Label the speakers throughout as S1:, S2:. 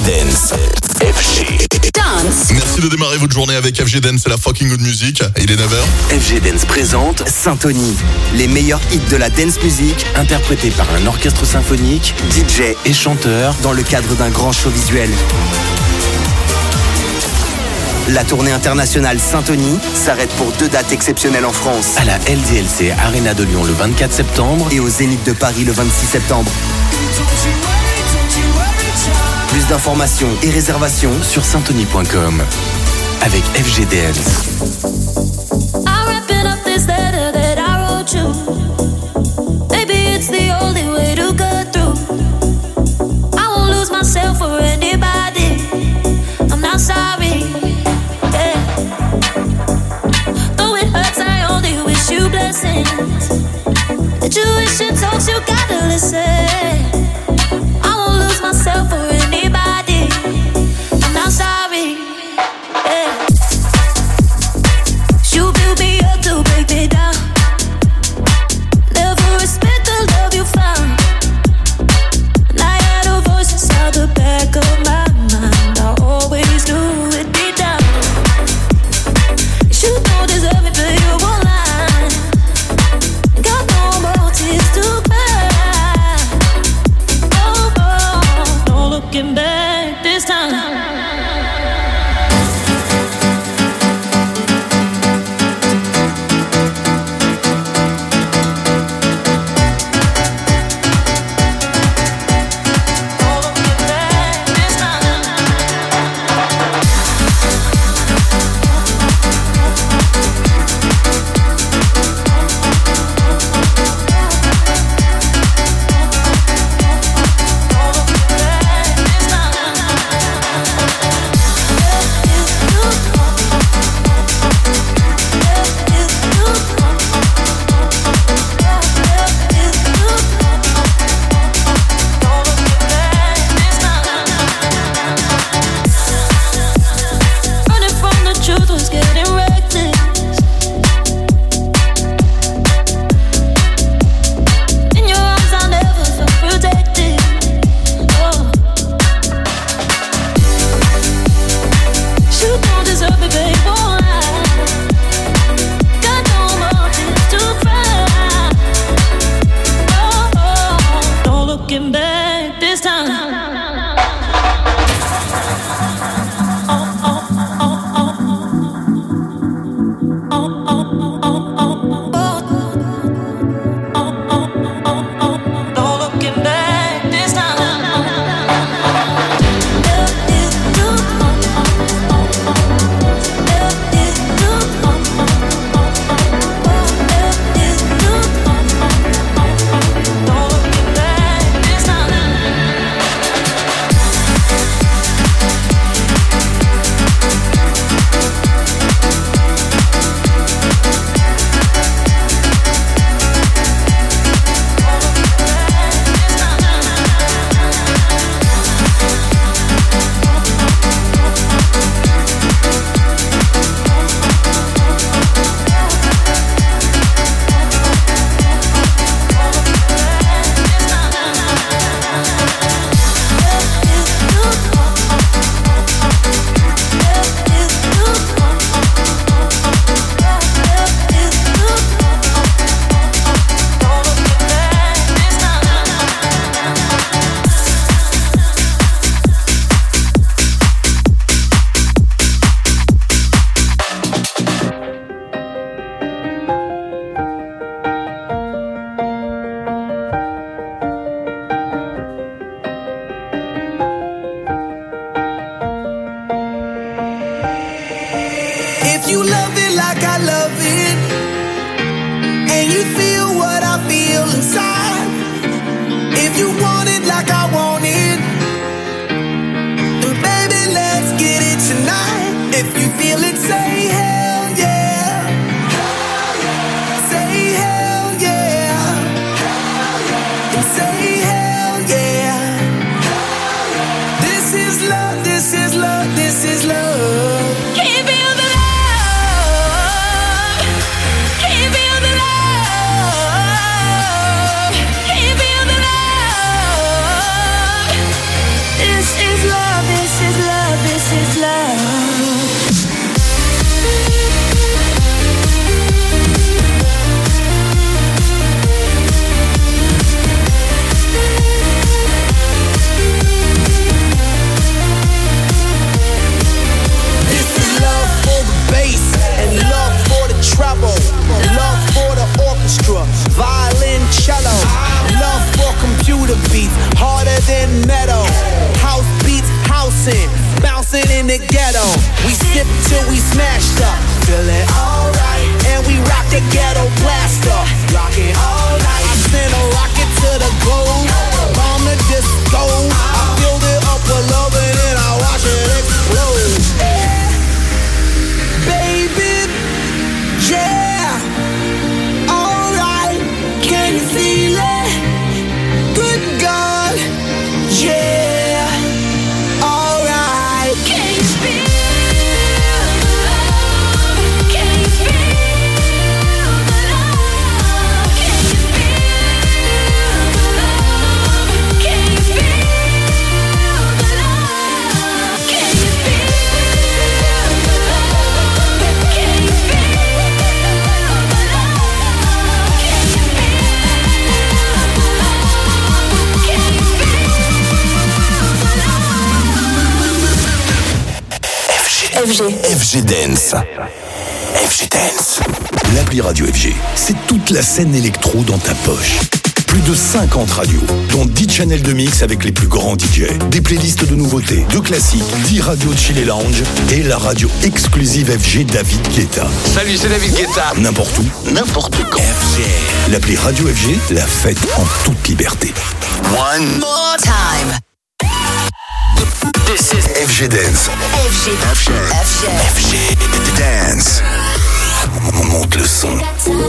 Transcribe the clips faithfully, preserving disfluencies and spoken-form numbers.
S1: Dance. F G Dance.
S2: Merci de démarrer votre journée avec F G Dance, c'est la fucking good music. Il est neuf heures.
S1: F G Dance présente
S3: Synthonie, les meilleurs hits de la dance music,
S1: interprétés par un orchestre symphonique,
S3: D J
S1: et chanteur,
S3: dans le cadre d'un grand show visuel. La tournée internationale Synthonie s'arrête pour deux dates exceptionnelles en France.
S1: à la L D L C Arena de Lyon le vingt-quatre septembre
S3: Et au Zénith de Paris le vingt-six septembre. Plus d'informations et réservations
S1: sur synthonie point com avec F G Dance.
S4: That you wish you told you gotta listen. I won't lose myself for anybody. I'm not sorry. Yeah. You build me up to break me down. Never respect the love you found. And I had a voice inside the back of my mind. I always knew it deep down. You don't deserve me, but you won't lie. Got no more tears to cry.
S1: G Dance. F G Dance.
S5: L'appli Radio F G, c'est toute la scène électro dans ta poche. Plus de cinquante radios, dont dix channels de mix avec les plus grands D J. Des playlists de nouveautés, de classiques, dix radios chill et lounge et la radio exclusive F G David Guetta.
S1: Salut, c'est David Guetta.
S5: N'importe où, n'importe quand. F G. L'appli Radio F G, la fête en toute liberté.
S1: One
S6: more time.
S5: This is F G Dance.
S6: F G. F G. F G.
S5: F G Dance. Monte le son.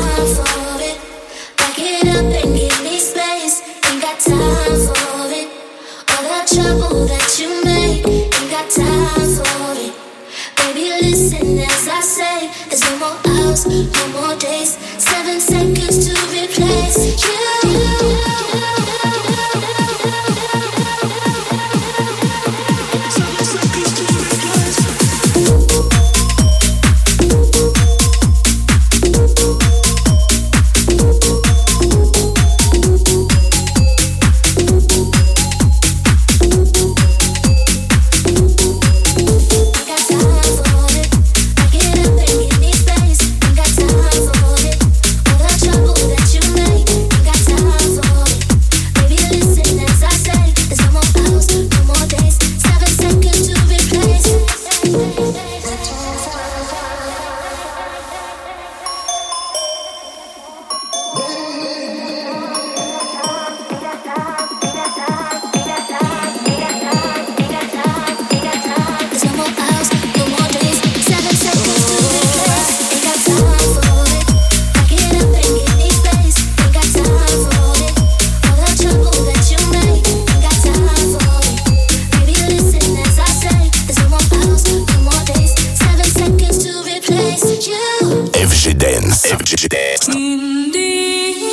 S4: Get up and give me space. Ain't got time for it. All that trouble that you make. Ain't got time for it. Baby, listen as I say. There's no more hours, no more days. Seven seconds to replace you.
S1: F G Dance. F G Dance.
S4: In the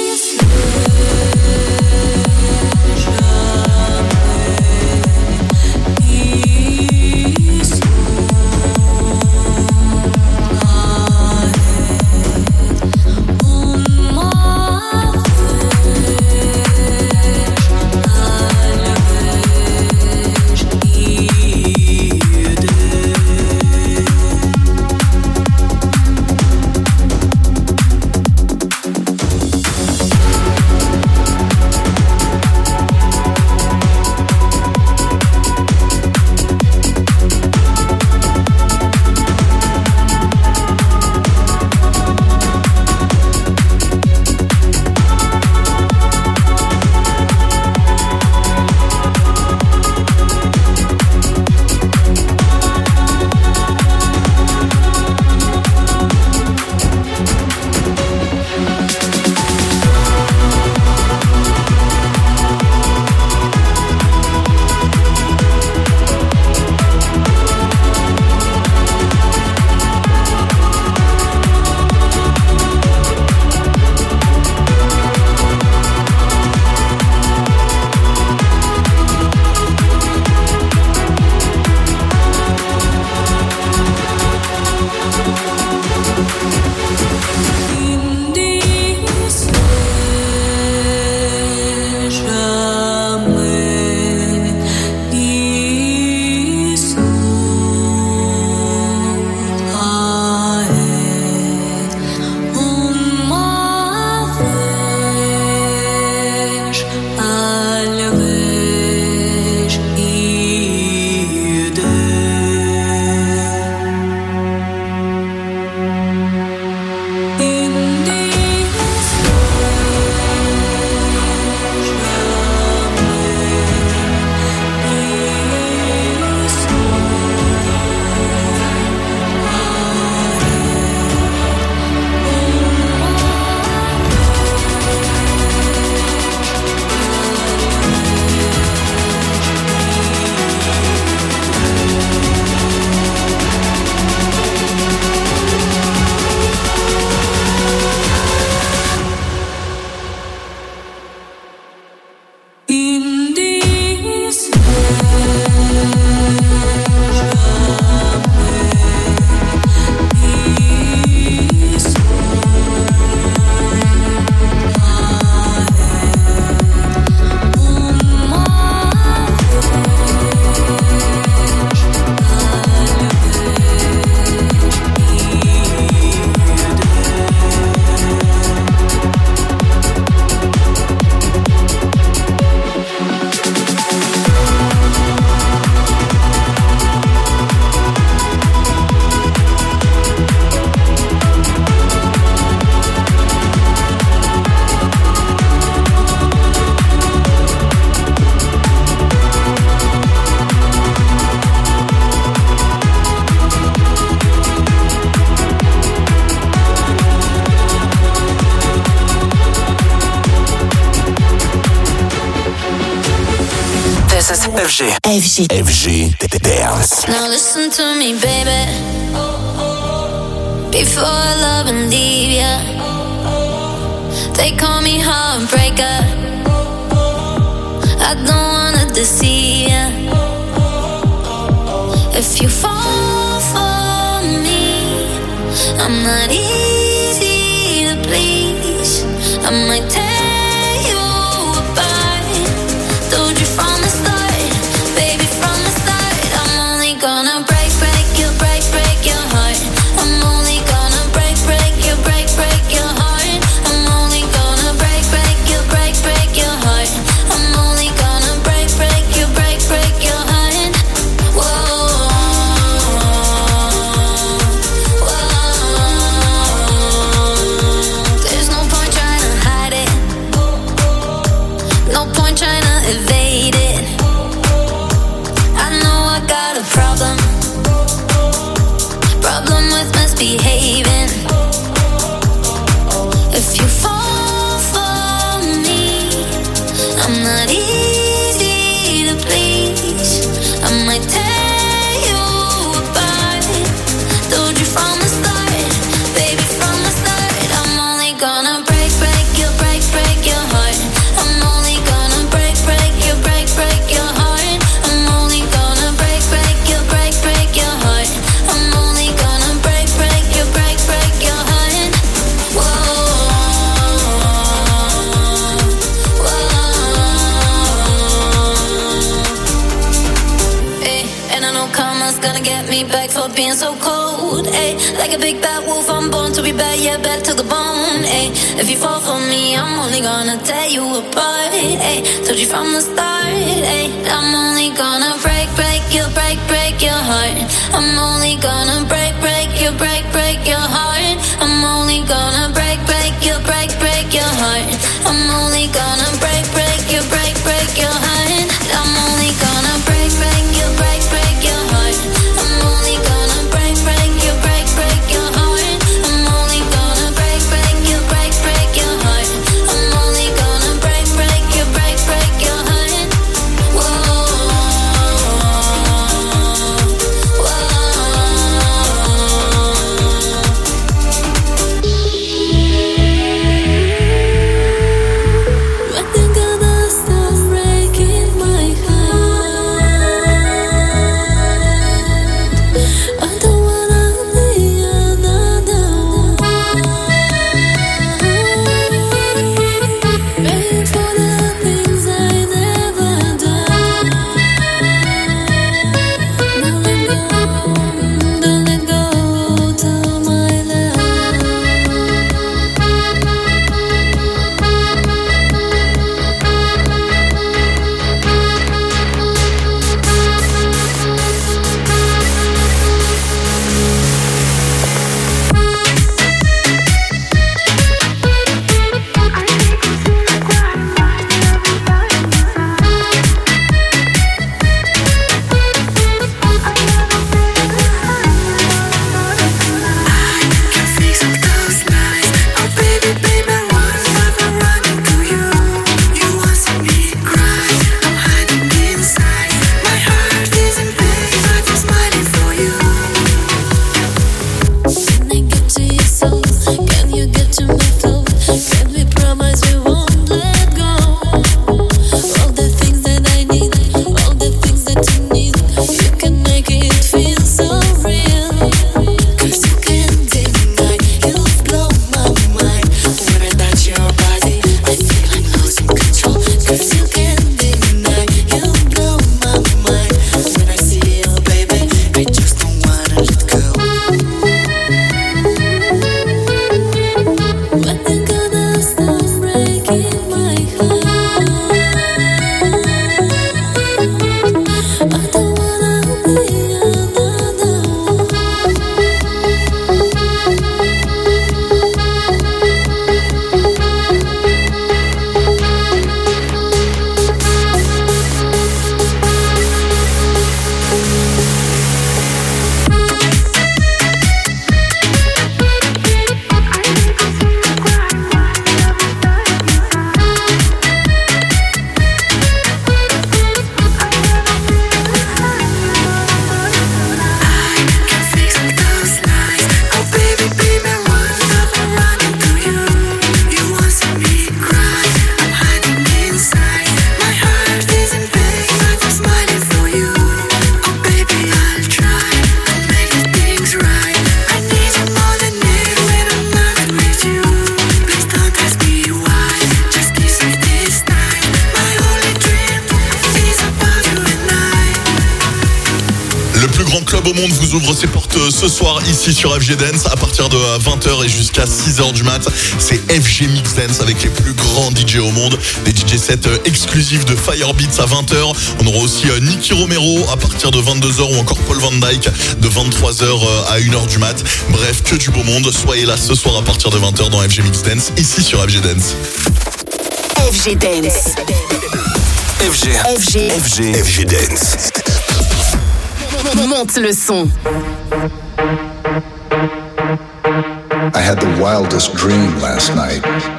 S6: This is
S1: F G.
S6: F G.
S1: F G Dance.
S4: Now listen to me, baby. Before I love and leave ya, they call me heartbreaker. I don't wanna deceive ya. If you fall for me, I'm not easy to please. I might tear you apart. Told you from the start, baby, from the start. I'm only gonna break, break you, break, break your heart. I'm only gonna break, break you, break, break your heart. I'm only gonna break, break you, break, break your heart. I'm only gonna break, break you, break, break your heart. Whoa. Evade it. I know I got a problem, problem with misbehaving. If you fall for me, I'm not easy to please. I might tear you apart. Told you from the start, baby, from the start. I'm only gonna break, break you, break, break your heart. I'm only gonna break, break you, break, break your heart. I'm only gonna break, break you, break, break your heart. I'm only gonna break, break you, break, break your heart. Whoa, whoa. Hey, and I know karma's gonna get me back for being so cold. Hey, like a big bad wolf, I'm born to be bad, yeah, bad to the bone. Hey, if you fall for me, I'm only gonna tear you apart. Hey, told you from the start. Hey, I'm only gonna break, break you, break, break your heart. I'm only gonna break, break you, break, break your heart. I'm only gonna break, break you, break, break your heart. I'm only gonna break, break you, break, break your heart. I'm only gonna break, break you, break, break your heart. I'm only gonna break, break you, break, break your heart. I'm only gonna break, break you, break, break your heart. I'm only gonna break, break you, break, break your heart. Whoa, whoa. I think I'll stop breaking.
S2: beau monde vous ouvre ses portes ce soir ici sur F G Dance à partir de vingt heures et jusqu'à six heures du mat. C'est F G Mix Dance avec les plus grands D J au monde. Des D J sets exclusifs de Firebeats à vingt heures. On aura aussi Nicky Romero à partir de vingt-deux heures ou encore Paul Van Dyke de vingt-trois heures à une heure du mat. Bref, que du beau monde. Soyez là ce soir à partir de vingt heures dans F G Mix Dance ici sur F G Dance.
S6: F G Dance.
S1: F G.
S6: F G.
S1: F G.
S5: F G Dance.
S6: Monte le son.
S7: I had the wildest dream last night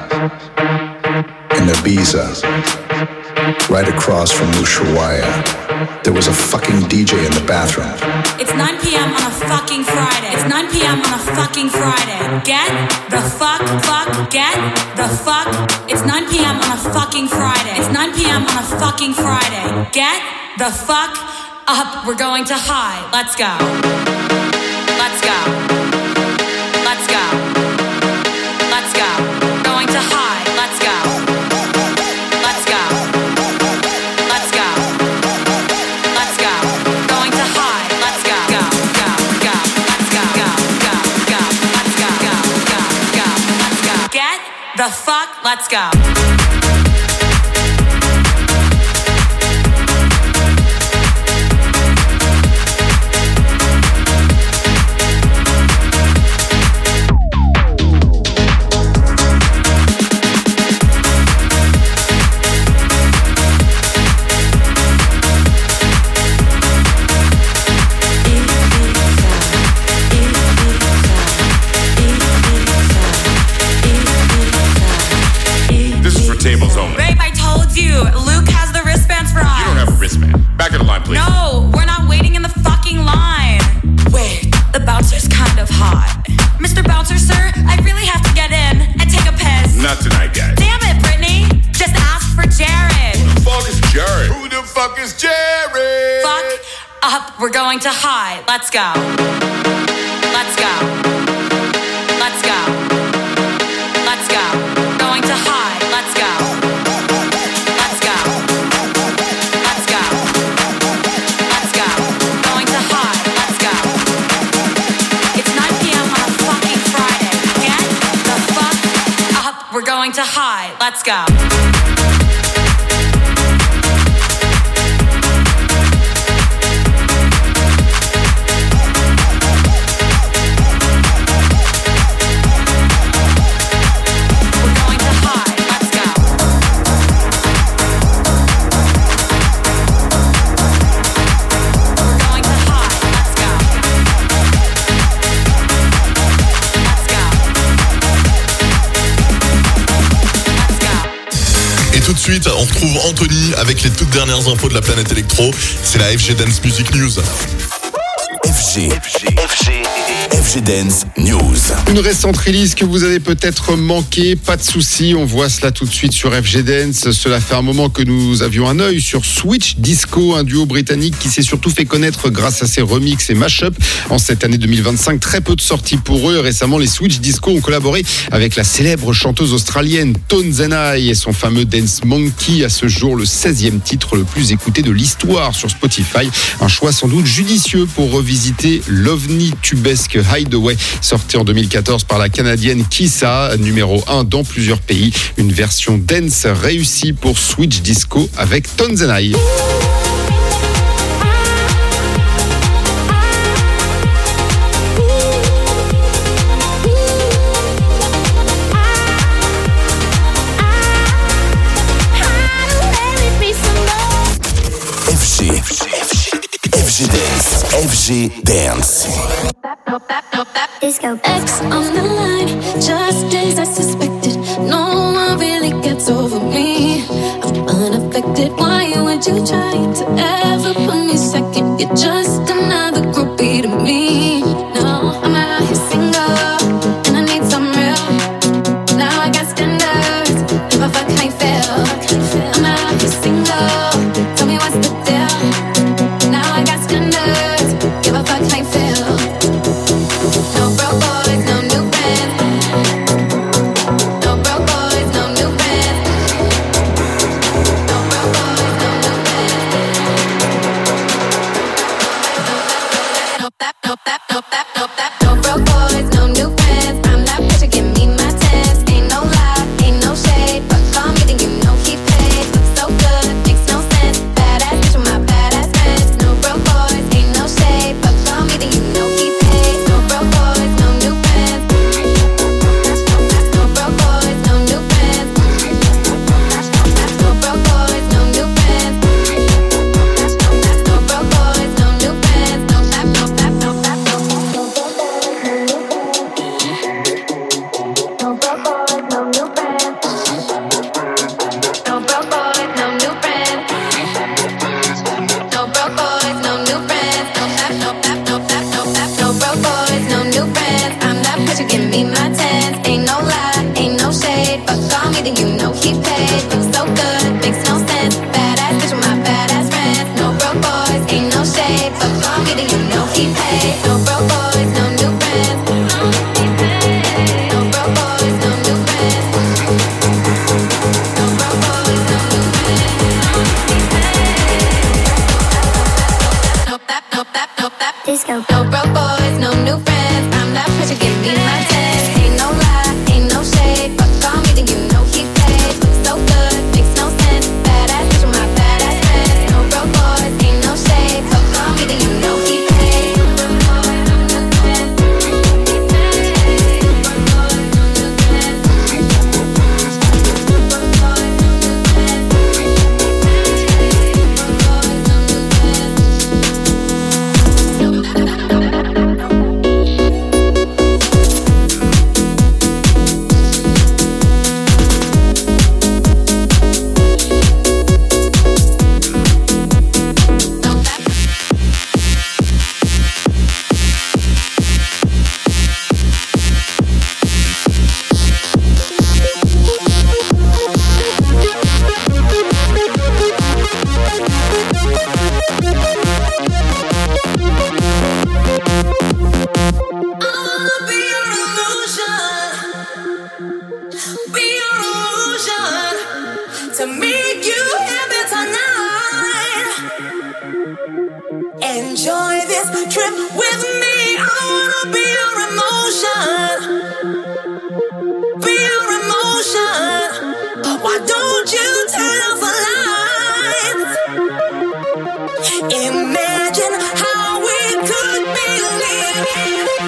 S7: in Ibiza, right across from Ushuaia. There was a fucking D J in the bathroom.
S8: It's nine p.m. on a fucking Friday. It's nine p.m. on a fucking Friday. Get the fuck, fuck, get the fuck. It's nine p.m. on a fucking Friday. It's nine p.m. on a fucking Friday. Get the fuck up. We're going to high. Let's go. Let's go. Let's go. Let's go. Going to high. Let's go. Let's go. Let's go. Let's go. Going to high. Let's go. Go. Go. Go. Let's go. Go. Go. Go. Let's go. Go. Go. Go. Let's go. Get the fuck. Let's go.
S9: Tables only.
S8: Babe, I told you. Luke has the wristbands for us.
S9: You don't have a wristband. Back of the line, please.
S8: No, we're not waiting in the fucking line. Wait, the bouncer's kind of hot. Mister Bouncer, sir, I really have to get in and take a piss.
S9: Not tonight, guys.
S8: Damn it, Brittany. Just ask for Jared.
S9: Who the fuck is Jared? Who the fuck is Jared?
S8: Fuck up. We're going to high. Let's go. Let's go. Let's go. Let's go. Going to high. Let's go. Let's go. Let's go. Let's go. Going to high. Let's go. It's nine p.m. on a fucking Friday. Get the fuck up. We're going to high. Let's go.
S2: Tout de suite, on retrouve Anthony avec les toutes dernières infos de la planète électro. C'est la F G Dance Music News.
S1: F G. F G. F G. F G Dance News.
S10: Une récente release que vous avez peut-être manqué, pas de souci, on voit cela tout de suite sur F G Dance. Cela fait un moment que nous avions un œil sur Switch Disco, un duo britannique qui s'est surtout fait connaître grâce à ses remixes et mash-up. En cette année deux mille vingt-cinq, très peu de sorties pour eux. Récemment, les Switch Disco ont collaboré avec la célèbre chanteuse australienne Tones and I et son fameux Dance Monkey, à ce jour le seizième titre le plus écouté de l'histoire sur Spotify. Un choix sans doute judicieux pour revisiter l'ovni tubesque Hideaway, sorti en deux mille quatorze par la Canadienne Kissa, numéro un dans plusieurs pays. Une version dance réussie pour Switch Disco avec Tones and I.
S1: F G. F G Dance. F G Dance.
S4: Disco X on the line, just as I suspected. No one really gets over me. I'm unaffected. Why would you try to ever put me second? You're just another groupie to me. No, I'm out here single, and I need some real. Now I got standards. If I fuck, I fail. I'm out here single. Tell me what's the deal. Now I got standards. Give a fuck, I fail. No broke boys, no new friends. No broke boys, no new friends. No broke boys, no new friends.
S11: feels so good, makes no sense. Badass bitch with my badass friends. No broke boys, ain't no shade, but for me then you know he paid. No broke boys, no new friends. No broke boys, no new friends. No broke boys, no new friends. Nope, that, nope, that, nope, that. Disco. No broke boys, no new friends. I'm that pressure, give me my test. Ain't no lie, ain't no shade, but call me then you know he paid. So good, makes no sense. Badass bitch with my badass friends. No broke boys, ain't no shade, but call me then you know he paid.
S12: Enjoy this trip with me. I wanna be your emotion. Be your emotion. Why don't you turn off the lights? Imagine how we could be living.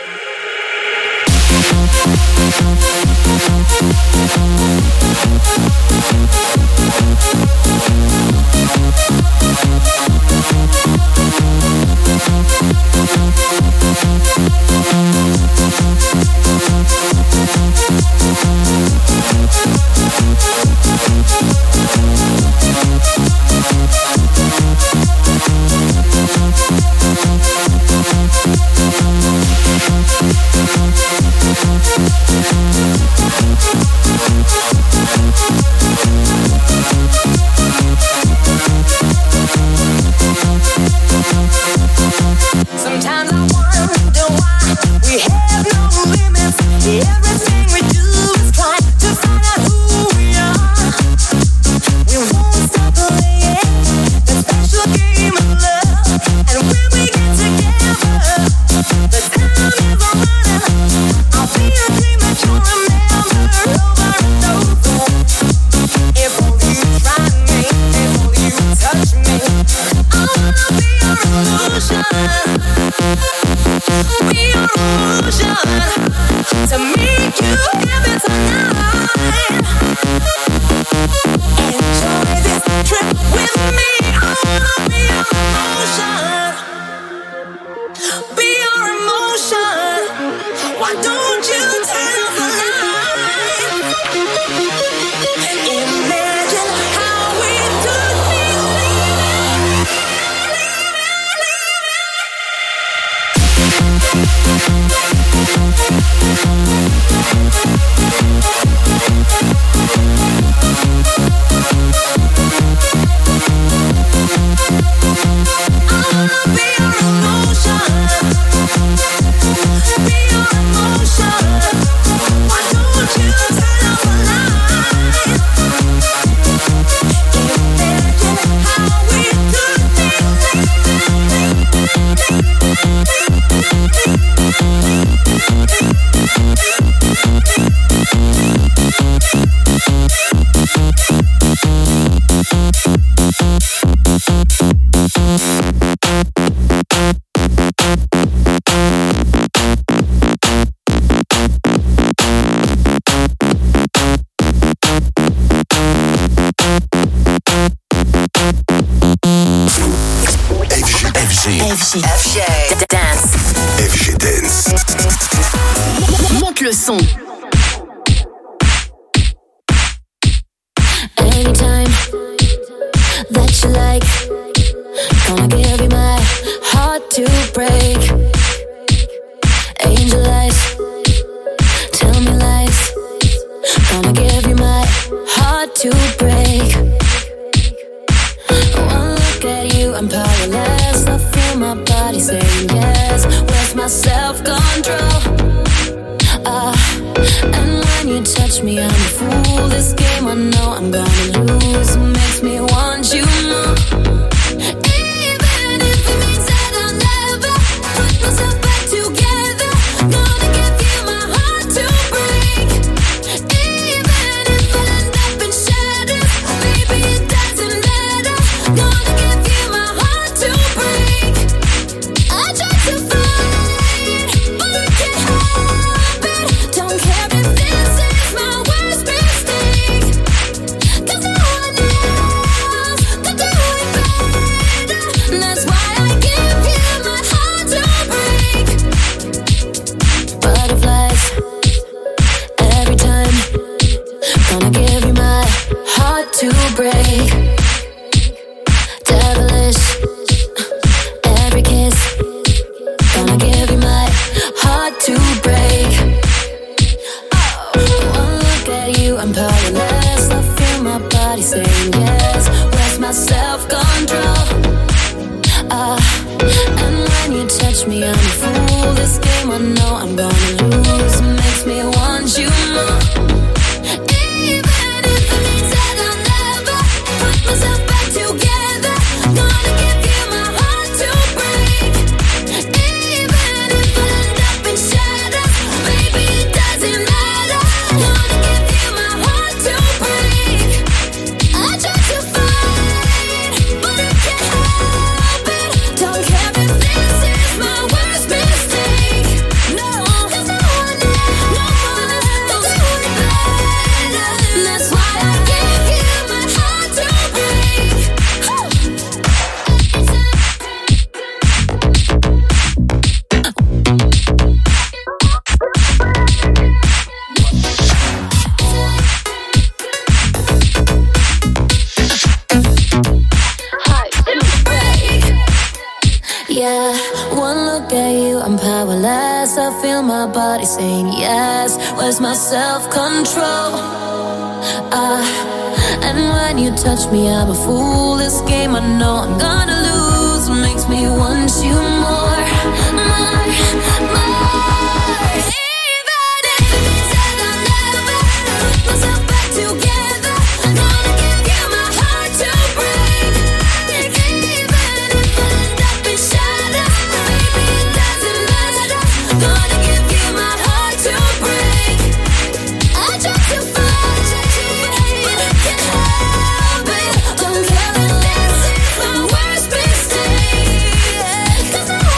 S12: Sometimes I wonder why we have no limits. Everything we do is try to find out who we are. We won't stop playing the special game of love. And when we get together, the time is running. I'll be a dream that you'll remember over and over. If only you try me, if only you touch me, I wanna be your illusion. Be your illusion to make you happy tonight. Enjoy this trip with me. I wanna be your emotion. Be your emotion. Why don't you turn off the lights? Imagine how we could be living.
S6: F G. F G Dance.
S5: F G Dance.
S6: Monte le son. Anytime that you like, gonna give you my heart to break. Angel eyes, tell me lies, gonna give you my heart to break. One look at you, I'm powerless. I feel my body saying yes. Where's my self-control? Ah, and when you touch me, I'm a fool. This game I know I'm gonna lose. Makes me want you more. Even if it means that I'll never put myself back together, gonna give you my heart to break. Even if I end up in shadows, baby it doesn't matter. Gonna give you my heart to break. I tried to fight, but I can't help it. Don't care if this is my worst mistake, 'cause no one else could do it better. That's why I give you my heart to break. Butterflies every time, gonna give you my heart to break. Devilish every kiss, gonna give you my heart to break. Oh, one look at you, I'm powerless. I feel my body saying yes. Where's my self-control? Ah, and when you touch me, I'm a fool. This game I know I'm gonna lose. Makes me want you more. Even if it means that I'll never put myself back together, gonna give you my heart to break. Even if I end up in shadows, baby it doesn't matter. Gonna give you my heart to break. I tried to fight, but I can't help it. Don't care if this is my worst mistake. No, 'cause no one else, no one else will do it better. That's why I give you my heart to break. Yeah, one look at you, I'm powerless. I feel my body saying yes. Where's my self-control? Ah, and when you touch me, I'm a fool. This game I know I'm gonna lose. Makes me want you more, more, more. Even if it means that I'll never put myself back together, gonna give you my heart to break. Even if I end up in shadows, baby it doesn't matter. Gonna give you my heart to break. I tried to fight, but I can't help it. Don't care if this is my worst mistake, 'cause no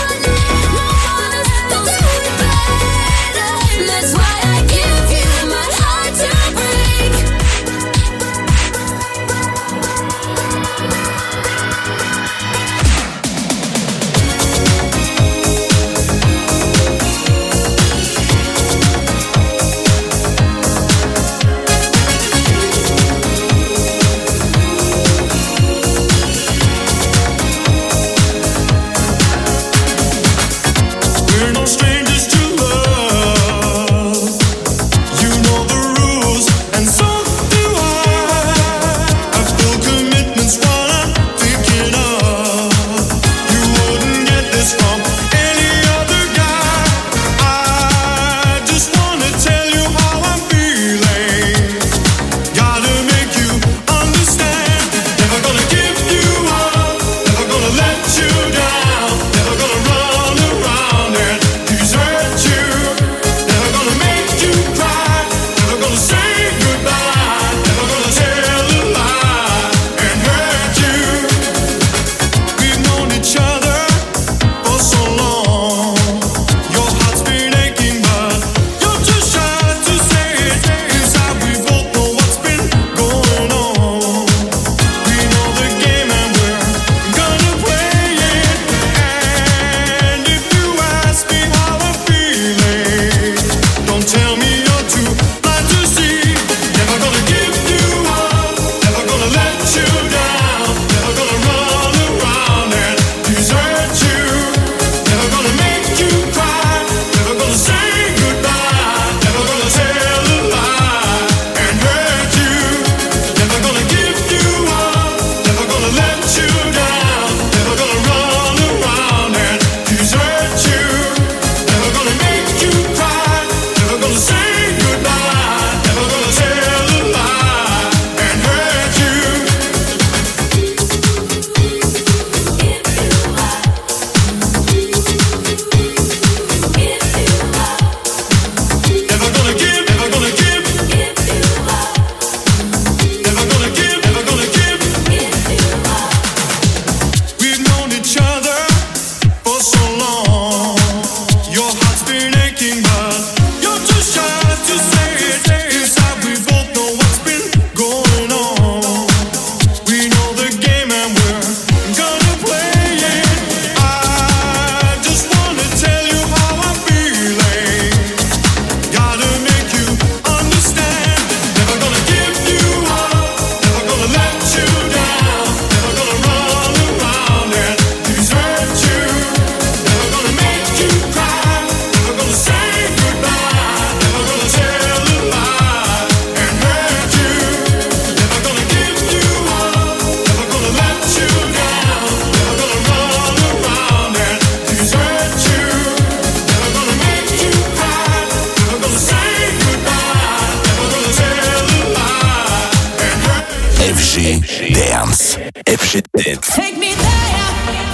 S1: F G Dance. F G Dance.
S12: Take me there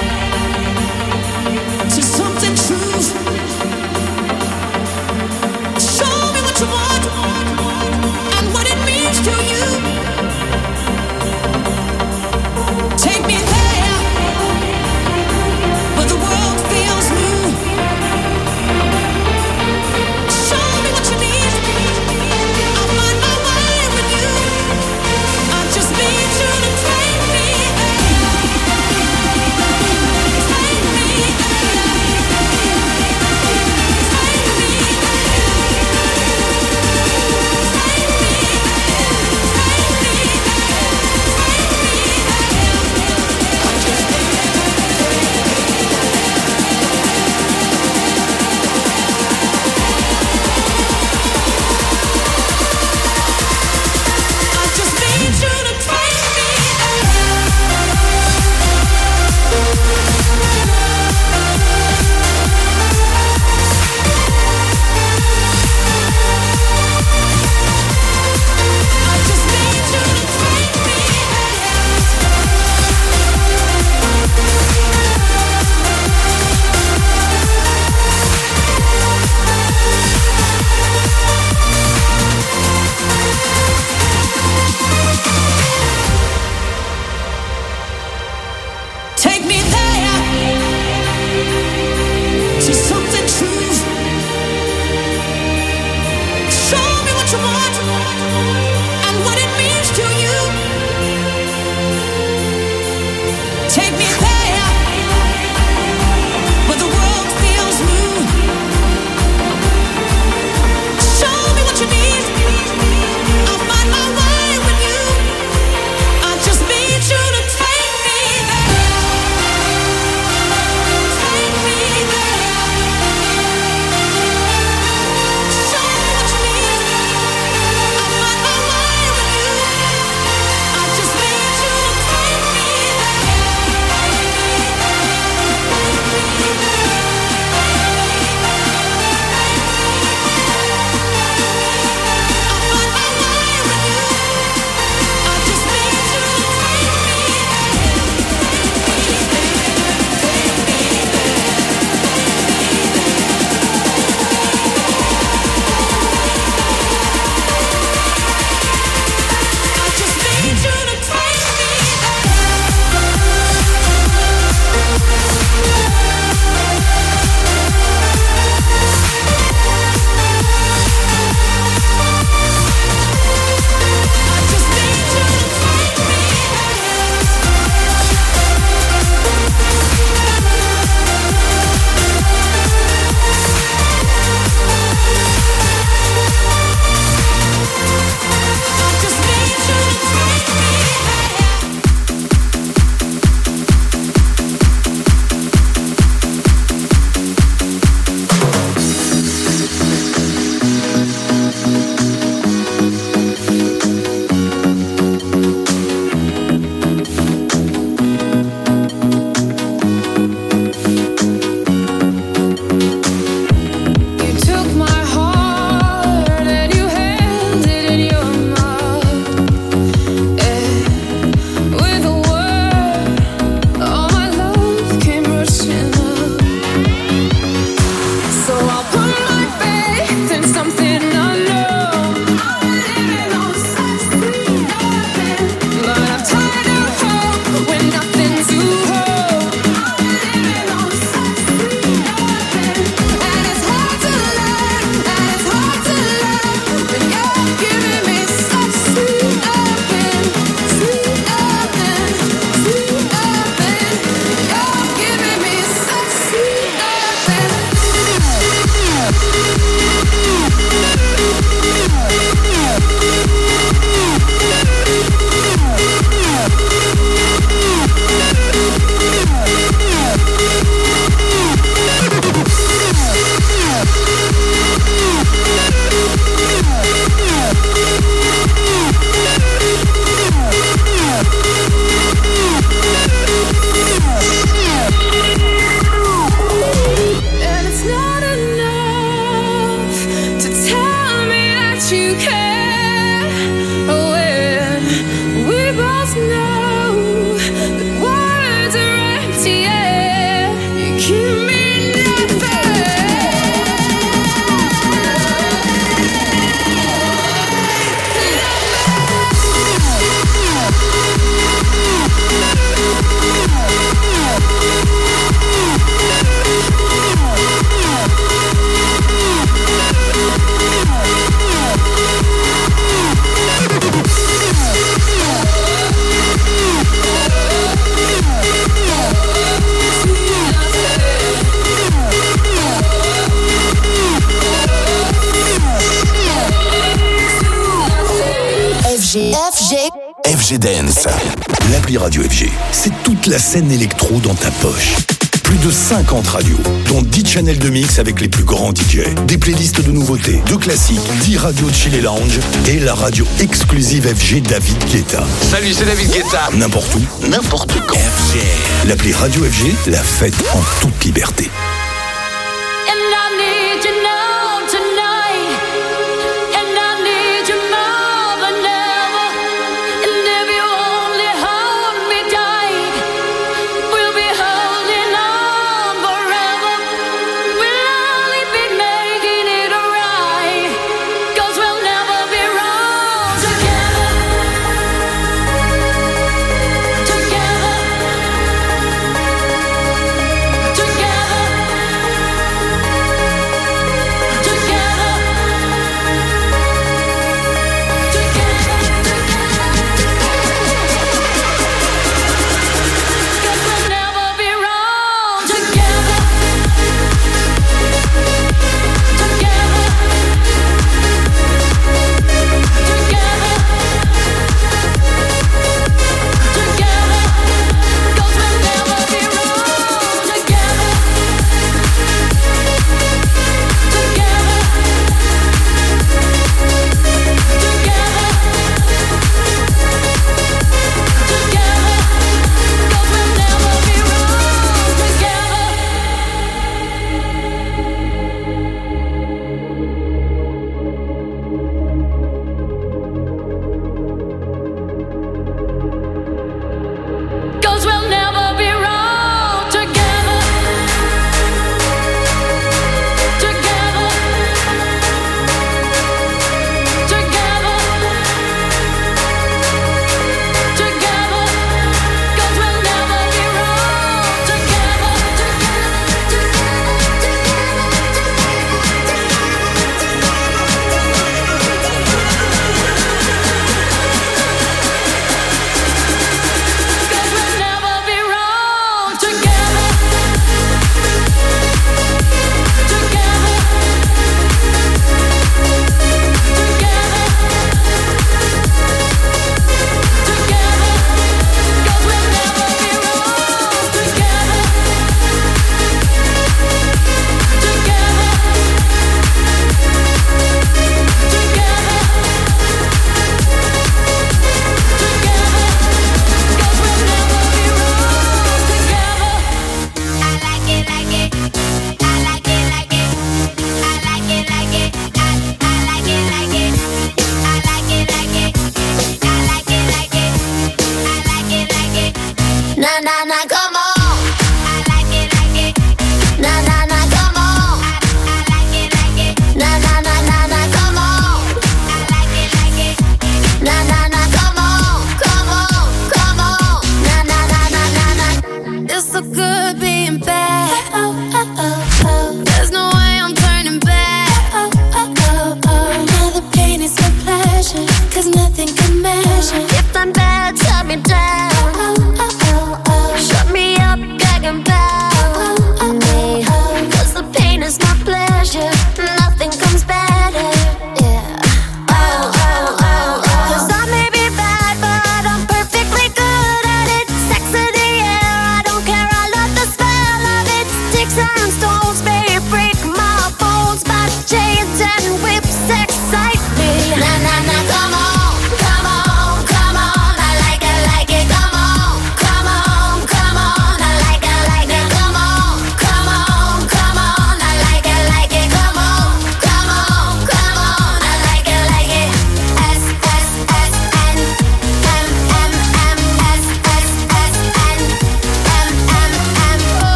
S12: to something true. Show me what you want and what it means to you. Take me there where the world feels new. Show me what you need. I'll find my way with you. I just need you to take me there.
S1: F G Dance.
S5: L'appli Radio F G, c'est toute la scène électro dans ta poche. Plus de cinquante radios, dont dix channels de mix avec les plus grands D J. Des playlists de nouveautés, de classiques, dix radios de Chill et Lounge et la radio exclusive F G David Guetta.
S13: Salut, c'est David Guetta.
S5: N'importe où, n'importe quand. F G. L'appli Radio F G, la fête en toute liberté.
S4: If I'm bad, tell me down. Shut me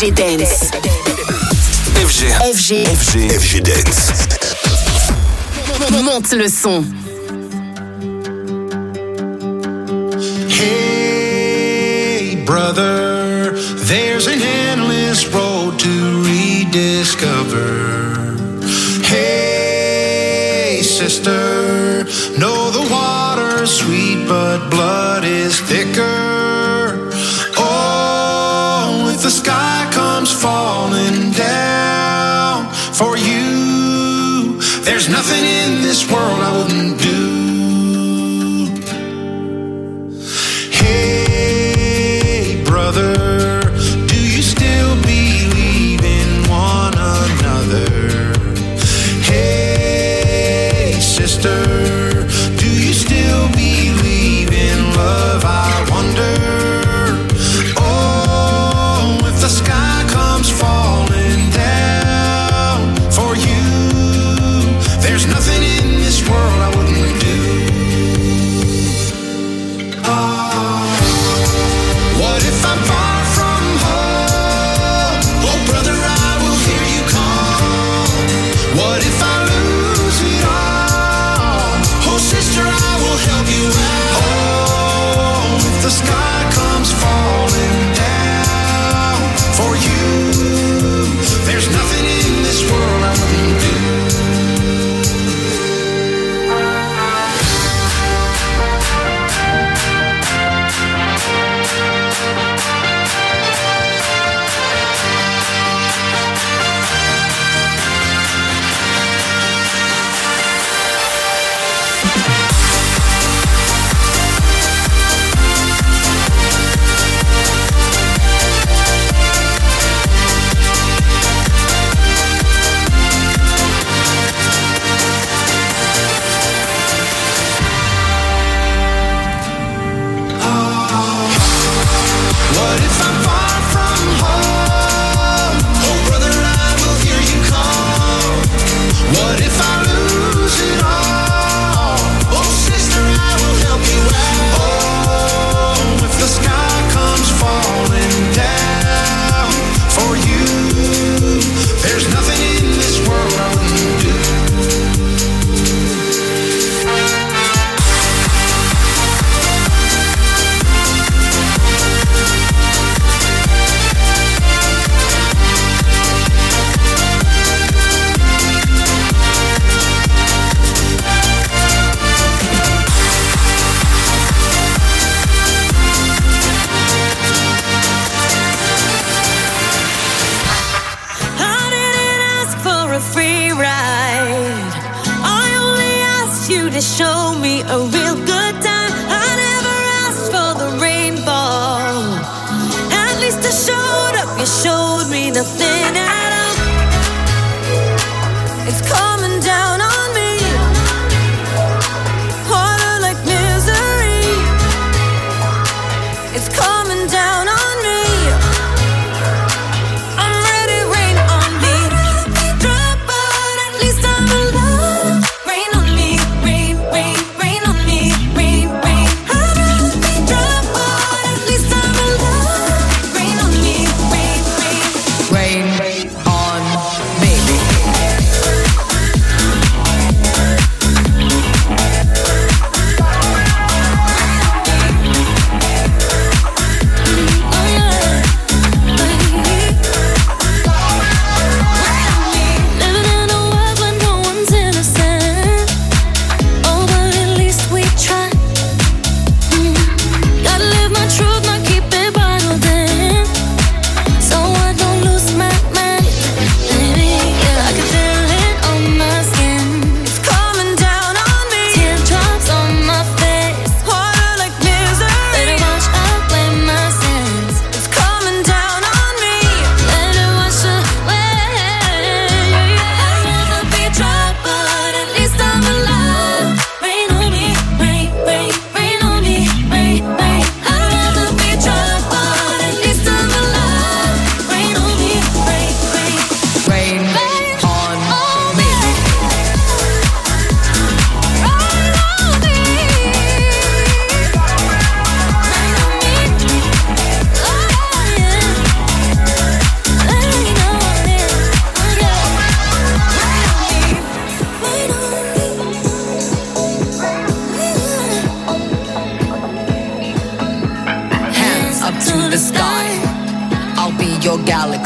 S13: G Dance.
S1: F G.
S13: F G.
S1: F G. F G Dance.
S13: Monte le son.
S14: Hey, brother, there's an endless road to rediscover. Hey, sister, know the water's sweet, but blood is thicker. Oh, if the sky comes falling down for you, there's nothing in this world I wouldn't do. Hey, brother, do you still believe in one another? Hey, sister, do you still believe in love? I wonder. Oh, if the sky comes falling down for you, there's nothing in this world I wouldn't do. Oh, what if I'm far from home? Oh, brother, I will hear you call. What if I lose it all? Oh, sister, I will help you out. Oh, if the sky comes falling down for you, there's nothing in this world I wouldn't do. What if I'm far from home? Oh, brother, I will hear you call. What if I lose it all? Oh, sister, I will help you out. Oh, if the sky comes falling down for you, there's nothing in this world I wouldn't do.
S6: I didn't ask for a free ride. I only asked you to show me a real good time. I never asked for the rainbow. At least I showed up. You showed me nothing at all. It's coming down on me. Harder like misery. It's coming down on me. I'm ready, rain on me. Drop, but at least I'm alive. Rain on me, rain, rain, rain on me, rain, rain. I'd rather be drop, but at least I'm alive. Rain on me, rain, rain.
S15: Rain,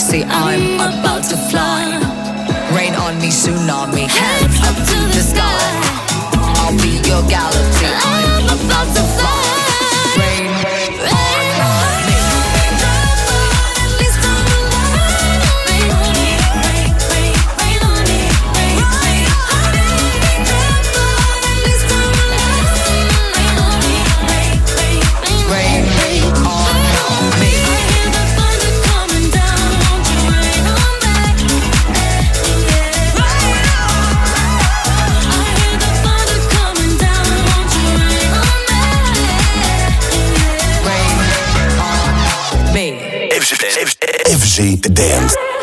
S13: galaxy, I'm about to fly. Rain on me, tsunami, hands up to the sky. I'll be your galaxy, I'm about to fly. Rain on me.
S1: F G Dance.